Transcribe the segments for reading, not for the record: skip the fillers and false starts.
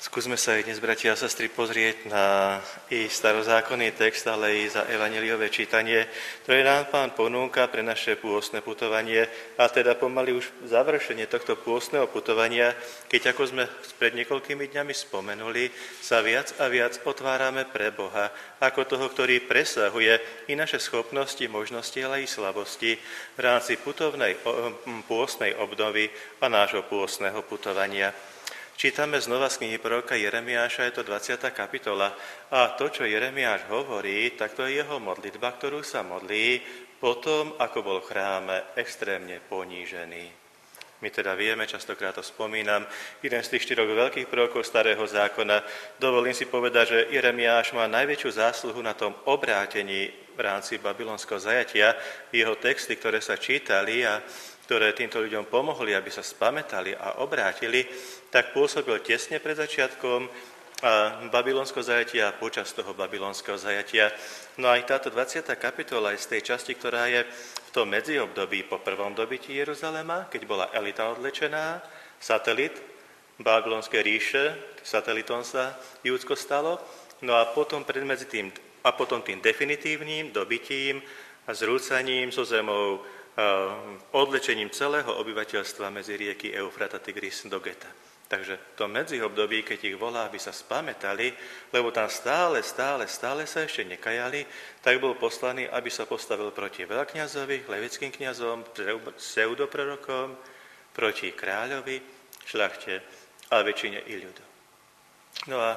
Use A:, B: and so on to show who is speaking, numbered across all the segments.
A: Skúsme sa aj dnes, bratia a sestry, pozrieť na i starozákonný text, ale i za evanjeliové čítanie, ktoré nám Pán ponúka pre naše pôstne putovanie a teda pomaly už završenie tohto pôstneho putovania, keď ako sme pred niekoľkými dňami spomenuli, sa viac a viac otvárame pre Boha, ako toho, ktorý presahuje i naše schopnosti, možnosti, ale i slabosti v rámci putovnej pôstnej obnovy a nášho pôstneho putovania. Čítame znova z knihy proroka Jeremiáša, je to 20. kapitola. A to, čo Jeremiáš hovorí, tak to je jeho modlitba, ktorú sa modlí potom, ako bol v chráme extrémne ponížený. My teda vieme, častokrát to spomínam, jeden z tých 4 veľkých prorokov Starého zákona. Dovolím si povedať, že Jeremiáš má najväčšiu zásluhu na tom obrátení v rámci babylonského zajatia. Jeho texty, ktoré sa čítali a ktoré týmto ľuďom pomohli, aby sa spamätali a obrátili, tak pôsobil tesne pred začiatkom babylonského zajatia a počas toho babylonského zajatia. No aj táto 20. kapitola je z tej časti, ktorá je v tom medziobdobí po prvom dobití Jeruzalema, keď bola elita odlečená, satelit babylonskej ríše, satelitom sa Júdsko stalo, no a potom tým definitívnym dobitím a zrúcaním so zemou, odlečením celého obyvateľstva medzi rieky Eufrat a Tigris do geta. Takže to medziobdobí, keď ich volá, aby sa spamätali, lebo tam stále sa ešte nekajali, tak bol poslaný, aby sa postavil proti veľkňazovi, levickým kňazom, pseudoprorokom, proti kráľovi, šľachte a väčšine i ľudu. No a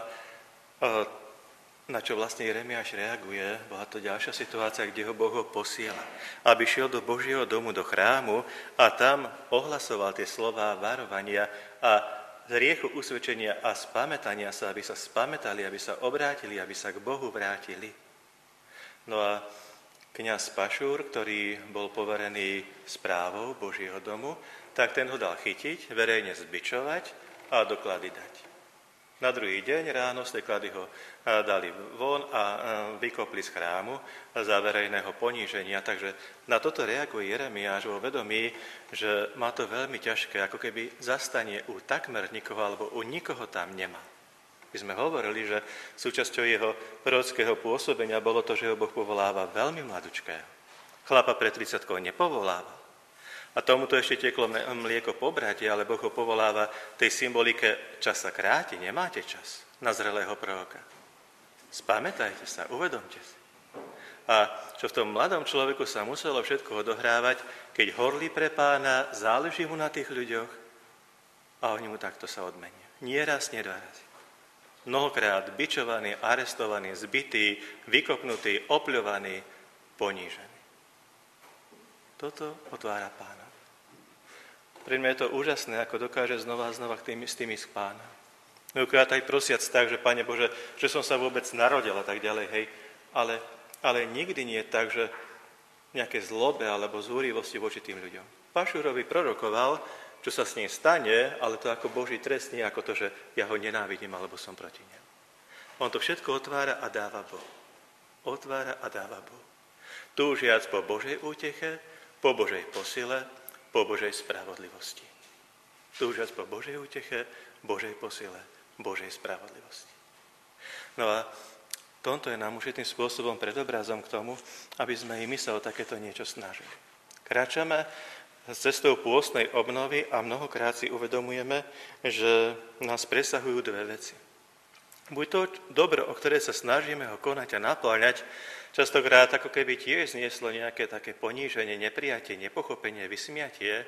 A: na čo vlastne Jeremiáš reaguje, bola to ďalšia situácia, kde ho Boh posiela, aby šiel do Božieho domu, do chrámu a tam ohlasoval tie slová varovania a z riechu usvedčenia a spamätania sa, aby sa spamätali, aby sa obrátili, aby sa k Bohu vrátili. No a kňaz Pašúr, ktorý bol poverený správou Božieho domu, tak ten ho dal chytiť, verejne zbičovať a doklady dať. Na druhý deň ráno z tej klady ho dali von a vykopli z chrámu za verejného poníženia. Takže na toto reaguje Jeremiáš vo vedomí, že má to veľmi ťažké, ako keby zastanie u takmer nikoho alebo u nikoho tam nemá. My sme hovorili, že súčasťou jeho prorockého pôsobenia bolo to, že ho Boh povoláva veľmi mladučkého. Chlapa pred 30-kou nepovolával. A tomuto ešte teklo mlieko po brate, ale Boh ho povoláva tej symbolike, čas sa kráti, nemáte čas na zrelého proroka. Spamätajte sa, uvedomte si. A čo v tom mladom človeku sa muselo všetko odohrávať, keď horlí pre Pána, záleží mu na tých ľuďoch a oni mu takto sa odmenia. Nie raz, nie dva razy. Mnohokrát bičovaný, arestovaný, zbitý, vykopnutý, opľovaný, ponížený. Toto otvára Pána. Pre mňa je to úžasné, ako dokáže znova a znova s tým ísť k Pána. Mnohokrát aj prosiac tak, že Pane Bože, že som sa vôbec narodil a tak ďalej, hej. Ale nikdy nie je tak, že nejaké zlobe alebo zúrivosti voči tým ľuďom. Pašúrovi prorokoval, čo sa s ním stane, ale to ako Boží trest, nie ako to, že ja ho nenávidím alebo som proti nemu. On to všetko otvára a dáva Bohu. Otvára a dáva Bohu. Túžiac po Božej úteche, po Božej posile, po Božej spravodlivosti. Túžiac po Božej úteche, Božej posile, Božej spravodlivosti. No a toto je nám určitým spôsobom predobrazom k tomu, aby sme i my sa o takéto niečo snažili. Kráčame cestou pôstnej obnovy a mnohokrát si uvedomujeme, že nás presahujú dve veci. Buď to dobro, o ktoré sa snažíme ho konať a napĺňať, častokrát ako keby tiež znieslo nejaké také poníženie, neprijatie, nepochopenie, vysmiatie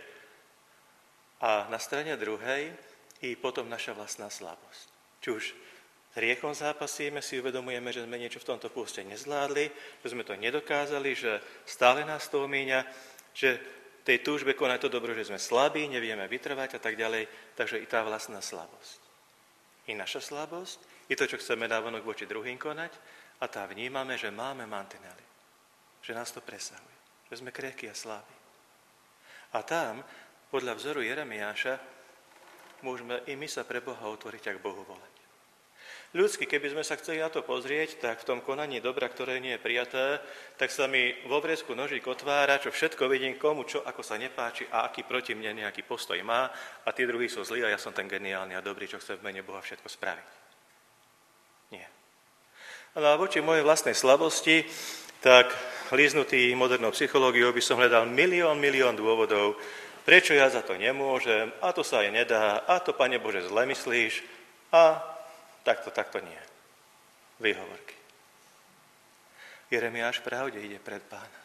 A: a na strane druhej i potom naša vlastná slabosť. Či už hriechom zápasíme, si uvedomujeme, že sme niečo v tomto pôste nezvládli, že sme to nedokázali, že stále nás to omíňa, že tej túžbe konať to dobro, že sme slabí, nevieme vytrvať a tak ďalej, takže i tá vlastná slabosť. I naša slabosť, i to, čo chceme návonok voči druhým konať, a tá vnímame, že máme mantinely, že nás to presahuje, že sme krehkí a slabí. A tam, podľa vzoru Jeremiáša, môžeme i my sa pre Boha otvoriť a k Bohu volať. Ľudsky, keby sme sa chceli na to pozrieť, tak v tom konaní dobra, ktoré nie je prijaté, tak sa mi vo vriesku nožík otvára, čo všetko vidím, komu čo, ako sa nepáči a aký proti mne nejaký postoj má a tí druhí sú zlí a ja som ten geniálny a dobrý, čo chce v mene Boha všetko spraviť. Nie. No a voči mojej vlastnej slabosti, tak líznutý modernou psychológiou by som hľadal milión dôvodov, prečo ja za to nemôžem, a to sa aj nedá, a to, Pane Bože, zle myslíš, a takto nie. Výhovorky. Jeremiáš v pravde ide pred Pána.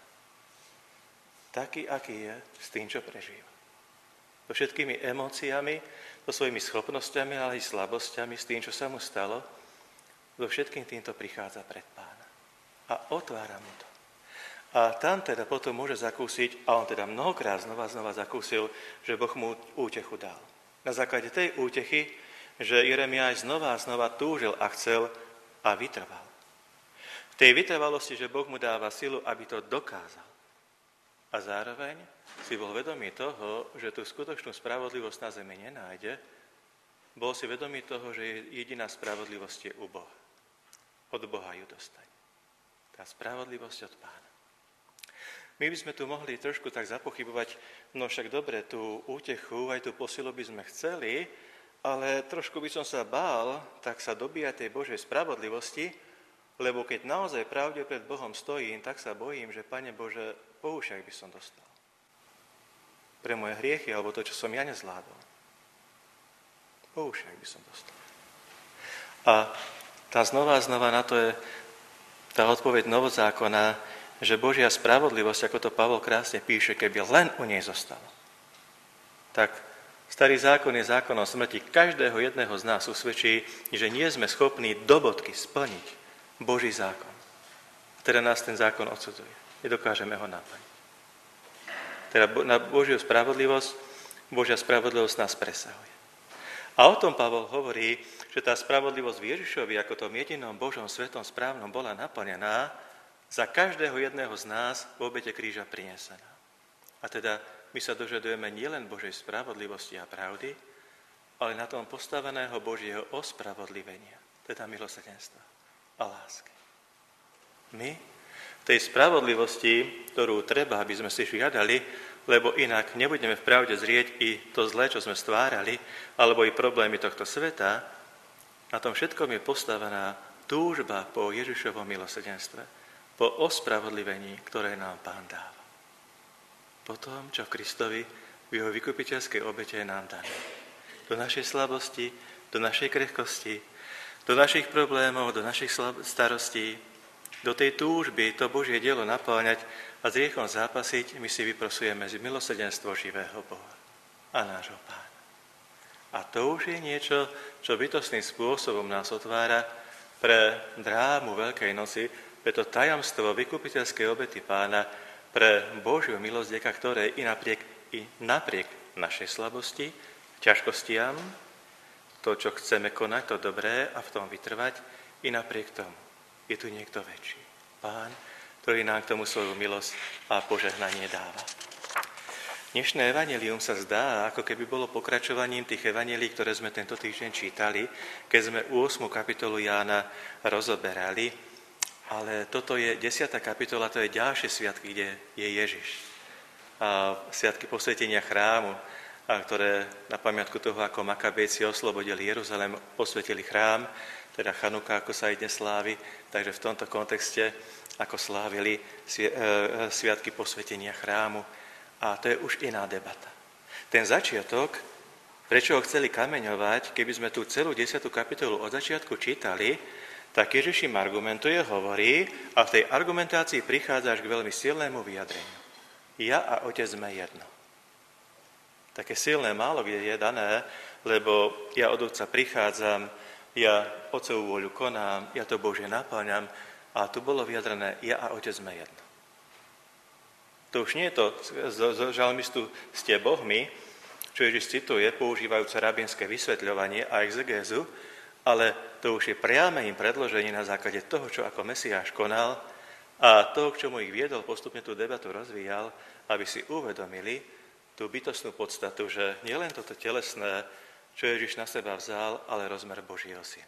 A: Taký, aký je, s tým, čo prežíva. So všetkými emóciami, so svojimi schopnosťami, ale aj slabosťami, s tým, čo sa mu stalo, so všetkým týmto prichádza pred Pána. A otvára mu to. A tam teda potom môže zakúsiť, a on teda mnohokrát znova zakúsil, že Boh mu útechu dal. Na základe tej útechy, že Jeremiáš znova túžil a chcel a vytrval. V tej vytrvalosti, že Boh mu dáva silu, aby to dokázal. A zároveň si bol vedomý toho, že tú skutočnú spravodlivosť na zemi nenájde, bol si vedomý toho, že jediná spravodlivosť je u Boha. Od Boha ju dostane. Tá spravodlivosť od Pána. My by sme tu mohli trošku tak zapochybovať, no však dobre, tú útechu, aj tú posilu by sme chceli, ale trošku by som sa bál, tak sa dobíjať tej Božej spravodlivosti, lebo keď naozaj pravde pred Bohom stojím, tak sa bojím, že, Pane Bože, poušak by som dostal. Pre moje hriechy, alebo to, čo som ja nezvládol. Poušak by som dostal. A tá znova na to je tá odpoveď novozákona, že Božia spravodlivosť, ako to Pavol krásne píše, keby len u nej zostalo, tak Starý zákon je zákonom smrti. Každého jedného z nás usvedčí, že nie sme schopní do bodky splniť Boží zákon. Teda nás ten zákon odsudzuje. Nedokážeme ho naplniť. Teda na Božiu spravodlivosť, Božia spravodlivosť nás presahuje. A o tom Pavol hovorí, že tá spravodlivosť v Ježišovi, ako tom jedinom Božom svetom správnom, bola naplnená za každého jedného z nás v obete kríža prinesená. A teda my sa dožadujeme nielen Božej spravodlivosti a pravdy, ale na tom postaveného Božieho ospravodlivenia, teda milosrdenstva a lásky. My v tej spravodlivosti, ktorú treba, aby sme si žiadali, lebo inak nebudeme v pravde zrieť i to zlé, čo sme stvárali, alebo i problémy tohto sveta, na tom všetkom je postavená túžba po Ježišovom milosrdenstve, po ospravodlivení, ktoré nám Pán dáva. Po tom, čo v Kristovi v jeho vykupiteľskej obete je nám dané. Do našej slabosti, do našej krehkosti, do našich problémov, do našich starostí, do tej túžby to Božie dielo napĺňať a s hriechom zápasiť, my si vyprosujeme z milosrdenstvo živého Boha a nášho Pána. A to už je niečo, čo bytostným spôsobom nás otvára pre drámu Veľkej noci, pre to tajomstvo vykupiteľskej obety Pána, pre Božiu milosť, vďaka ktorej i napriek našej slabosti, ťažkostiam, to, čo chceme konať, to dobré a v tom vytrvať, i napriek tomu je tu niekto väčší. Pán, ktorý nám k tomu svoju milosť a požehnanie dáva. Dnešné evanjelium sa zdá, ako keby bolo pokračovaním tých evanjelií, ktoré sme tento týždeň čítali, keď sme 8. kapitolu Jána rozoberali. Ale toto je 10. kapitola, to je ďalšie sviatky, kde je Ježiš. A sviatky posvetenia chrámu, ktoré na pamiatku toho, ako Makabejci oslobodili Jeruzalém, osvetili chrám, teda Chanuka, ako sa aj dnes slávi. Takže v tomto kontexte, ako slávili sviatky posvetenia chrámu. A to je už iná debata. Ten začiatok, prečo ho chceli kameňovať, keby sme tú celú 10. kapitolu od začiatku čítali, tak Ježiš im argumentuje, hovorí a v tej argumentácii prichádza až k veľmi silnému vyjadreniu. Ja a Otec sme jedno. Také silné málo kde je dané, lebo ja od Otca prichádzam, ja Otcovú voľu konám, ja to Božie napĺňam a tu bolo vyjadrené ja a Otec sme jedno. To už nie je to z žalmistu ste Bohmi, čo Ježiš cituje, používajúce rabínske vysvetľovanie a exegézu, ale to už je priame im predloženie na základe toho, čo ako Mesiáš konal a toho, k čomu ich viedol, postupne tú debatu rozvíjal, aby si uvedomili tú bytostnú podstatu, že nielen toto telesné, čo Ježiš na seba vzal, ale rozmer Božieho Syna.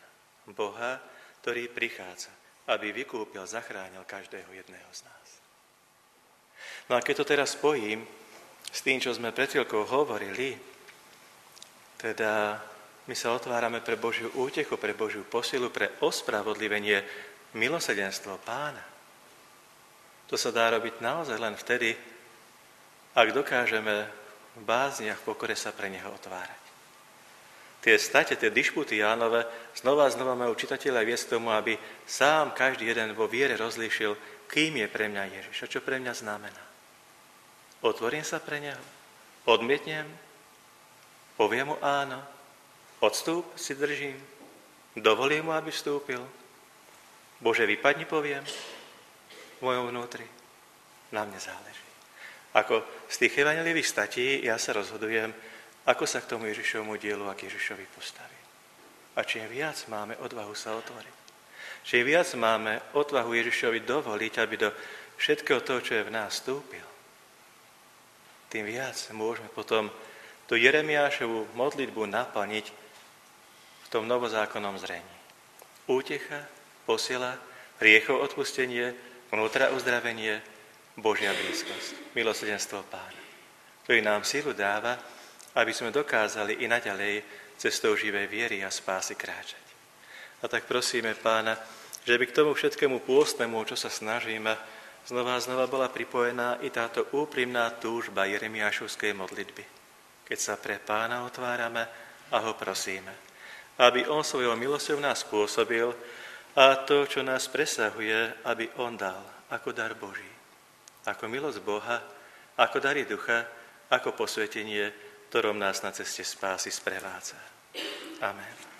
A: Boha, ktorý prichádza, aby vykúpil, zachránil každého jedného z nás. No a keď to teraz spojím s tým, čo sme pred chvíľkou hovorili, teda my sa otvárame pre Božiu útechu, pre Božiu posilu, pre ospravodlivenie, milosrdenstvo Pána. To sa dá robiť naozaj len vtedy, ak dokážeme v bázniach, v pokore sa pre Neho otvárať. Tie state, tie dišputy Jánove znova a znova majú čitatelia viesť tomu, aby sám každý jeden vo viere rozlíšil, kým je pre mňa Ježiš a čo pre mňa znamená. Otvorím sa pre Neho, odmietnem, poviem mu áno, odstúp si držím, dovolím mu, aby vstúpil. Bože, vypadni, poviem, v mojom vnútri. Na mne záleží. Ako z tých evanjeliových statí ja sa rozhodujem, ako sa k tomu Ježišovmu dielu a k Ježišovi postavím. A čím viac máme odvahu sa otvoriť, čím viac máme odvahu Ježišovi dovoliť, aby do všetkého toho, čo je v nás, vstúpil, tým viac môžeme potom tú Jeremiášovu modlitbu naplniť v tom novozákonnom zrení. Útecha, posila, hriechov odpustenie, vnútra uzdravenie, Božia blízkosť, milosrdenstvo Pána, ktorý nám silu dáva, aby sme dokázali i naďalej cestou živej viery a spásy kráčať. A tak prosíme Pána, že by k tomu všetkému pôstnemu, čo sa snažíme, znova a znova bola pripojená i táto úprimná túžba Jeremiášovskej modlitby, keď sa pre Pána otvárame a ho prosíme, aby on svojou milosťou nás pôsobil a to, čo nás presahuje, aby on dal ako dar Boží, ako milosť Boha, ako dary ducha, ako posvetenie, ktorom nás na ceste spásy sprevádza. Amen.